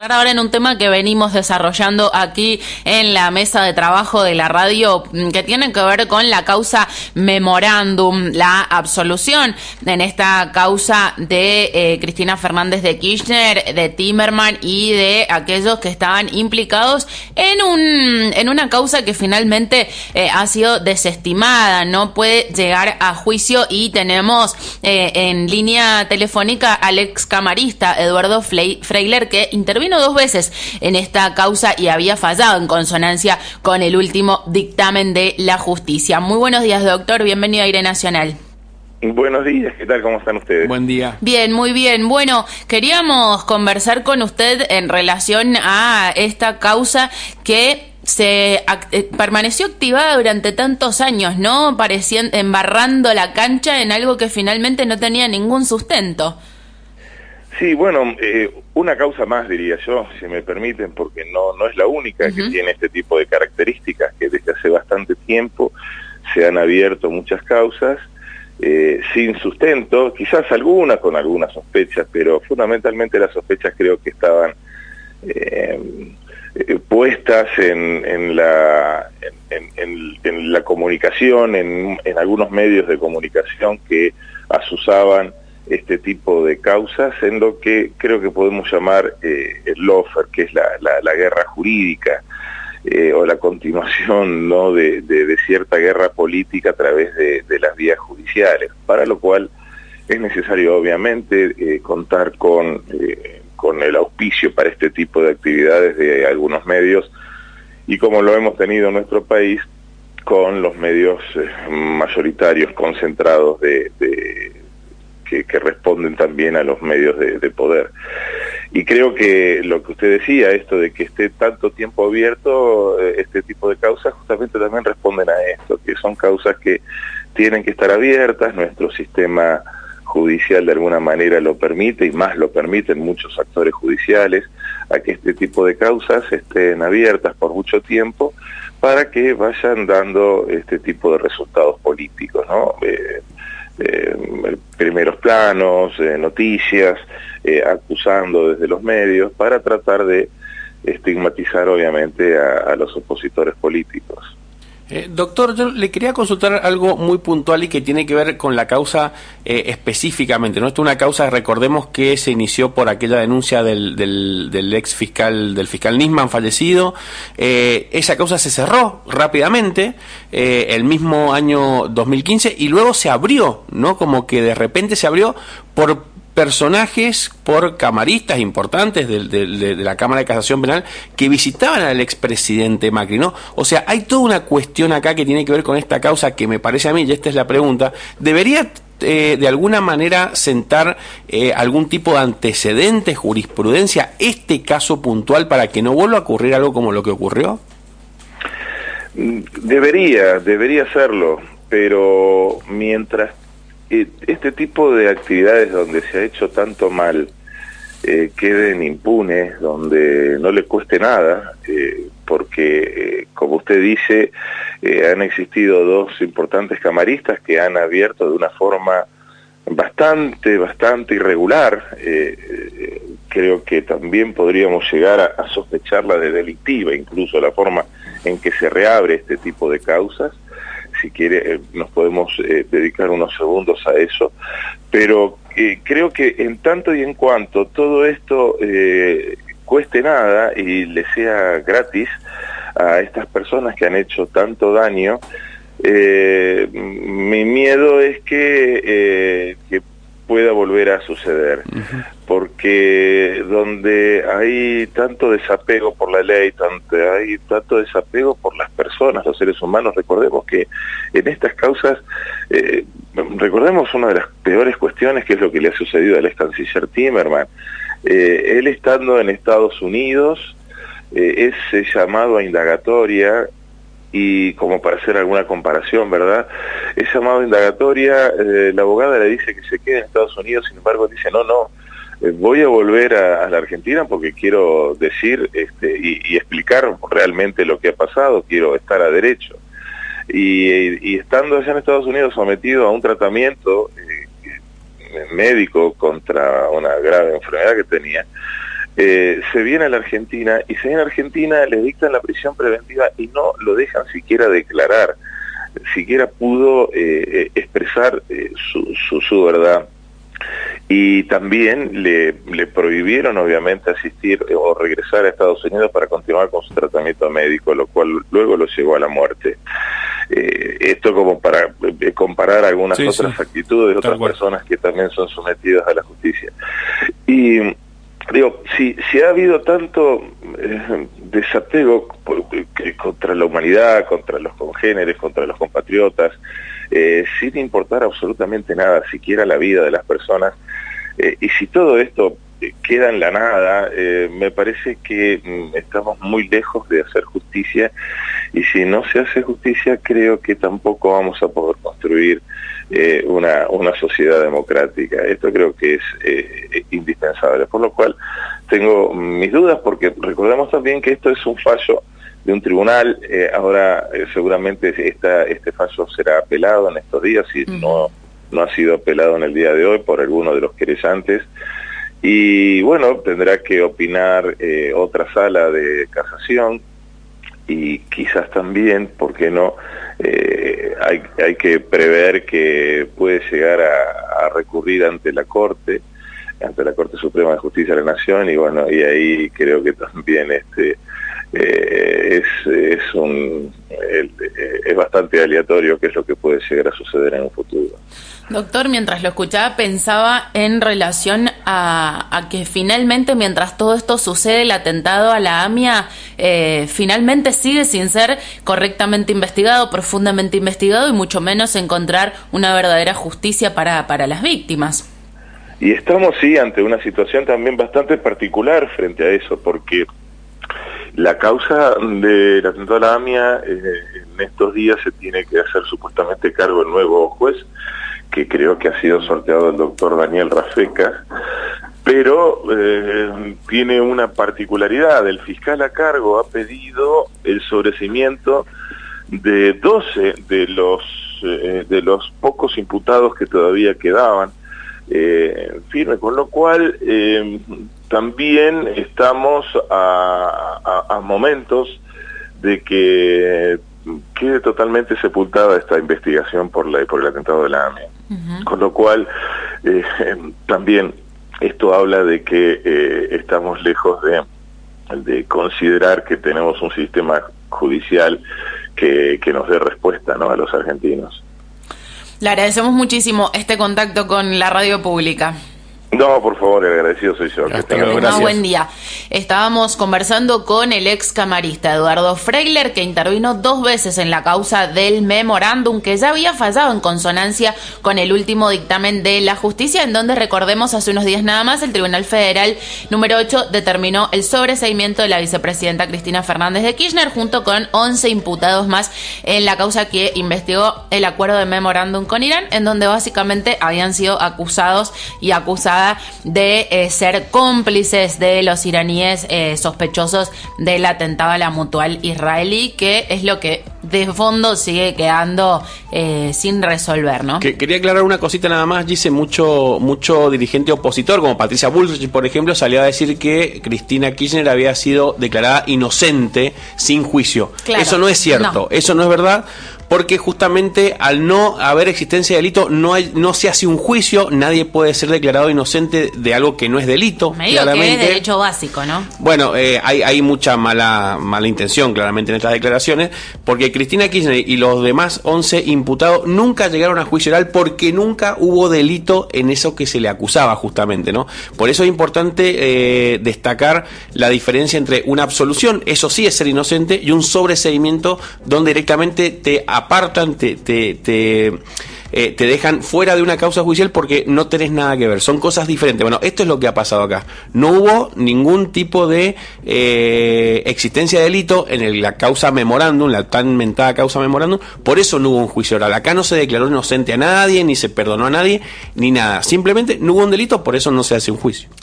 Ahora en un tema que venimos desarrollando aquí en la mesa de trabajo de la radio, que tiene que ver con la causa Memorándum, la absolución en esta causa de Cristina Fernández de Kirchner, de Timerman y de aquellos que estaban implicados en una causa que finalmente ha sido desestimada, no puede llegar a juicio, y tenemos en línea telefónica al ex camarista Eduardo Freiler, que intervino 2 veces en esta causa y había fallado en consonancia con el último dictamen de la justicia. Muy buenos días, doctor, bienvenido a Aire Nacional. Buenos días, ¿qué tal? ¿Cómo están ustedes? Buen día. Bien, muy bien. Bueno, queríamos conversar con usted en relación a esta causa que permaneció activada durante tantos años, ¿no? Parecían embarrando la cancha en algo que finalmente no tenía ningún sustento. Sí, bueno, una causa más, diría yo, si me permiten, porque no es la única que tiene este tipo de características, que desde hace bastante tiempo se han abierto muchas causas sin sustento, quizás algunas con algunas sospechas, pero fundamentalmente las sospechas creo que estaban puestas en la comunicación, en algunos medios de comunicación que asusaban este tipo de causas en lo que creo que podemos llamar el lawfare, que es la guerra jurídica, o la continuación, ¿no?, de cierta guerra política a través de las vías judiciales, para lo cual es necesario obviamente contar con el auspicio para este tipo de actividades de algunos medios, y como lo hemos tenido en nuestro país, con los medios mayoritarios concentrados que responden también a los medios de poder. Y creo que lo que usted decía, esto de que esté tanto tiempo abierto este tipo de causas, justamente también responden a esto, que son causas que tienen que estar abiertas. Nuestro sistema judicial de alguna manera lo permite, y más lo permiten muchos actores judiciales, a que este tipo de causas estén abiertas por mucho tiempo para que vayan dando este tipo de resultados políticos, ¿no? Primeros planos, noticias, acusando desde los medios, para tratar de estigmatizar obviamente a los opositores políticos. Doctor, yo le quería consultar algo muy puntual y que tiene que ver con la causa específicamente, ¿no? Esta es una causa, recordemos, que se inició por aquella denuncia del ex fiscal, del fiscal Nisman fallecido. Esa causa se cerró rápidamente el mismo año 2015 y luego se abrió, ¿no? Como que de repente se abrió por personajes, por camaristas importantes de la Cámara de Casación Penal que visitaban al expresidente Macri, ¿no? O sea, hay toda una cuestión acá que tiene que ver con esta causa que me parece a mí, y esta es la pregunta, ¿debería de alguna manera sentar algún tipo de antecedente, jurisprudencia, este caso puntual, para que no vuelva a ocurrir algo como lo que ocurrió? Debería serlo, pero mientras este tipo de actividades donde se ha hecho tanto mal queden impunes, donde no le cueste nada, porque como usted dice, han existido 2 importantes camaristas que han abierto de una forma bastante irregular, creo que también podríamos llegar a sospecharla de delictiva, incluso la forma en que se reabre este tipo de causas. Si quiere, nos podemos dedicar unos segundos a eso, pero creo que en tanto y en cuanto todo esto cueste nada y le sea gratis a estas personas que han hecho tanto daño, mi miedo es que pueda volver a suceder, porque donde hay tanto desapego por la ley, hay tanto desapego por las personas, los seres humanos. Recordemos que en estas causas, recordemos una de las peores cuestiones, que es lo que le ha sucedido al ex canciller Timerman. Él, estando en Estados Unidos, es llamado a indagatoria, y como para hacer alguna comparación, ¿verdad?, es llamado a indagatoria, la abogada le dice que se quede en Estados Unidos, sin embargo dice, no, voy a volver a la Argentina porque quiero decir y explicar realmente lo que ha pasado, quiero estar a derecho. Y estando allá en Estados Unidos sometido a un tratamiento médico contra una grave enfermedad que tenía, se viene a la Argentina, y se viene a Argentina, le dictan la prisión preventiva y no lo dejan siquiera declarar, siquiera pudo expresar su verdad. Y también le prohibieron obviamente asistir o regresar a Estados Unidos para continuar con su tratamiento médico, lo cual luego lo llevó a la muerte. Esto como para comparar algunas otras actitudes de otras personas que también son sometidas a la justicia. Y digo, si ha habido tanto desapego contra la humanidad, contra los congéneres, contra los compatriotas, sin importar absolutamente nada, siquiera la vida de las personas, y si todo esto queda en la nada, me parece que estamos muy lejos de hacer justicia, y si no se hace justicia, creo que tampoco vamos a poder construir una sociedad democrática. Esto creo que es indispensable, por lo cual tengo mis dudas, porque recordemos también que esto es un fallo de un tribunal. Ahora seguramente este fallo será apelado en estos días, y no ha sido apelado en el día de hoy por alguno de los querellantes, y bueno, tendrá que opinar otra sala de casación, y quizás también, ¿por qué no? Hay que prever que puede llegar a recurrir ante la Corte Suprema de Justicia de la Nación, y bueno, y ahí creo que también es bastante aleatorio qué es lo que puede llegar a suceder en un futuro. Doctor, mientras lo escuchaba pensaba en relación a que finalmente, mientras todo esto sucede, el atentado a la AMIA finalmente sigue sin ser correctamente investigado, profundamente investigado, y mucho menos encontrar una verdadera justicia para las víctimas. Y estamos, sí, ante una situación también bastante particular frente a eso, porque la causa del atentado a la AMIA, en estos días se tiene que hacer supuestamente cargo el nuevo juez, que creo que ha sido sorteado el doctor Daniel Rafecas, pero tiene una particularidad. El fiscal a cargo ha pedido el sobreseimiento de 12 de los pocos imputados que todavía quedaban firme, con lo cual también estamos a momentos de que quede totalmente sepultada esta investigación por el atentado de la AMIA. Con lo cual también esto habla de que estamos lejos de considerar que tenemos un sistema judicial que nos dé respuesta, ¿no?, a los argentinos. Le agradecemos muchísimo este contacto con la radio pública. No, por favor, el agradecido soy yo. Que tenga buen día. Estábamos conversando con el ex camarista Eduardo Freiler, que intervino 2 veces en la causa del memorándum, que ya había fallado en consonancia con el último dictamen de la justicia, en donde, recordemos, hace unos días nada más, el Tribunal Federal número 8 determinó el sobreseimiento de la vicepresidenta Cristina Fernández de Kirchner, junto con 11 imputados más en la causa que investigó el acuerdo de memorándum con Irán, en donde básicamente habían sido acusados y acusadas de ser cómplices de los iraníes sospechosos del atentado a la Mutual israelí, que es lo que de fondo sigue quedando sin resolver, ¿no? Quería aclarar una cosita nada más. Dice mucho dirigente opositor, como Patricia Bullrich, por ejemplo, salió a decir que Cristina Kirchner había sido declarada inocente sin juicio. Claro, eso no es cierto, eso no es verdad, porque justamente al no haber existencia de delito no se hace un juicio, nadie puede ser declarado inocente de algo que no es delito. Me digo que es derecho básico, ¿no? Bueno, hay mucha mala intención claramente en estas declaraciones, porque Cristina Kirchner y los demás 11 imputados nunca llegaron a juicio oral, porque nunca hubo delito en eso que se le acusaba, justamente, ¿no? Por eso es importante destacar la diferencia entre una absolución, eso sí es ser inocente, y un sobreseimiento donde directamente te apartan, te dejan fuera de una causa judicial porque no tenés nada que ver, son cosas diferentes. Bueno, esto es lo que ha pasado acá. No hubo ningún tipo de existencia de delito en la causa memorándum, la tan mentada causa memorándum, por eso no hubo un juicio oral. Acá no se declaró inocente a nadie, ni se perdonó a nadie, ni nada. Simplemente no hubo un delito, por eso no se hace un juicio.